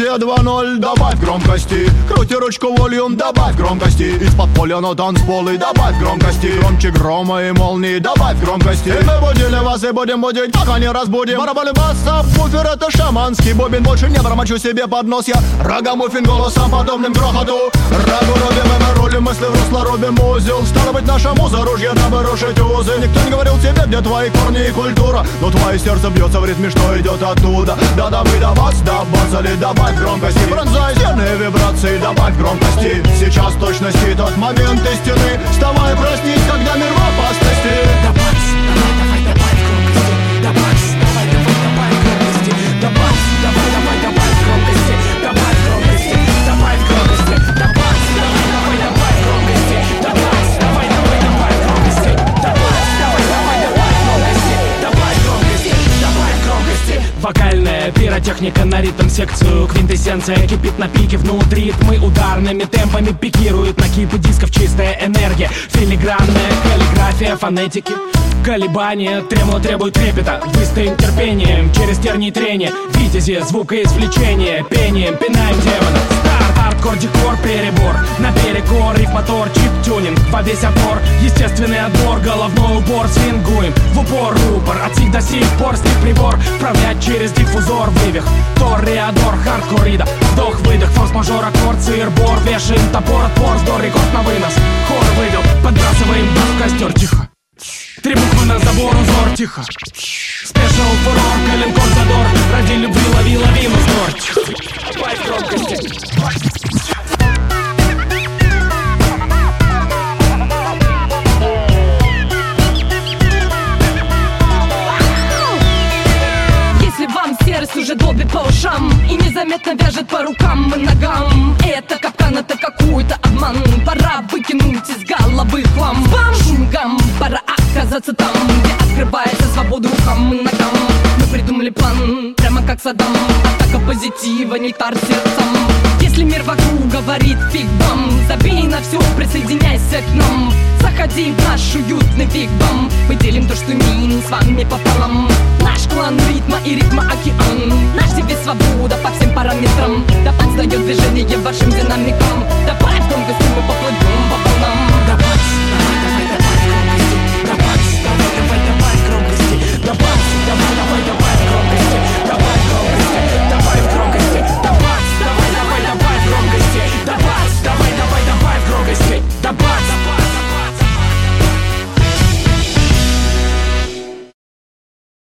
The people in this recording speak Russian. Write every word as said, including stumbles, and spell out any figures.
три, два, ноль, добавь громкости. Крути ручку волюм, добавь громкости. Из-под поля на танцполы, добавь громкости. Громче грома и молнии, добавь громкости. И мы будили вас и будем будить, пока не разбудим. Барабаны, баса, буфер, это шаманский бобин. Больше не бормочу себе под нос я рагамуффин голосом подобным грохоту. Рагу рубим, и мы рулим, мысли в русло рубим узел. Стало быть, наша муза ружья, дабы рушить узы. Никто не говорил тебе, где твои корни и культура, но твое сердце бьется в ритме, что идет оттуда. Да-да, мы до вас, добавили, добавь громкости. Пронзай стены вибрации, добавь громкости. Сейчас точности тот момент истины. Вставай, проснись, когда мир в опасности. Добавь, давай, давай, добавь громкости. Добавь, давай, давай, добавь громкости. Добавь, давай, давай, добавь громкости. Добавь громкости, добавь громкости. Добавь, давай, давай, добавь громкости. Добавь, давай, давай, добавь громкости. Добавь, давай, давай, добавь громкости. Добавь громкости, добавь громкости. Вокальная пиротехника на ритм-секцию. Квинтэссенция кипит на пике внутри. Ритмы ударными темпами пикируют на кипы дисков. Чистая энергия, филигранная каллиграфия фонетики. Колебания, тремоло требует трепета. Выстоим терпением, через тернии трения. Витязи, звукоизвлечение. Пением пинаем демона. Старт, хардкор, декор, перебор. Наперекор, риф, мотор, чип-тюнинг. Во весь опор, естественный отбор. Головной убор, свингуем в упор, рупор. От сих до сих пор, стих прибор. Вправлять через диффузор, вывих. Тореадор, хардкор, рида. Вдох-выдох, форс-мажор, аккорд, сыр-бор. Вешаем топор, отпор, сдор, рекорд на вынос. Хор вывел, подбрасываем бас в костер, тихо. Три буквы на забор, узор, тихо. Спешл, фурор, коленкор, задор. Ради любви лови, лови, узор, тихо. Добавь громкости. Сердце уже долбит по ушам и незаметно вяжет по рукам и ногам. Это капкан, это какой-то обман. Пора выкинуть из головы хлам. Шум-гам, пора оказаться там, где открывается свобода рукам и ногам. Мы придумали план, прямо как Саддам. Атака позитива, нектар сердцем. Если мир вокруг говорит фиг вам, забей на все, присоединяйся к нам. Заходи в наш уютный фиг-бам. Мы делим то, что имеем с вами пополам. Наш клан ритма и ритма океан. Наш девиз свобода по всем параметрам. Добавь сдает движение вашим динамикам. Добавь громкости, мы поплывем.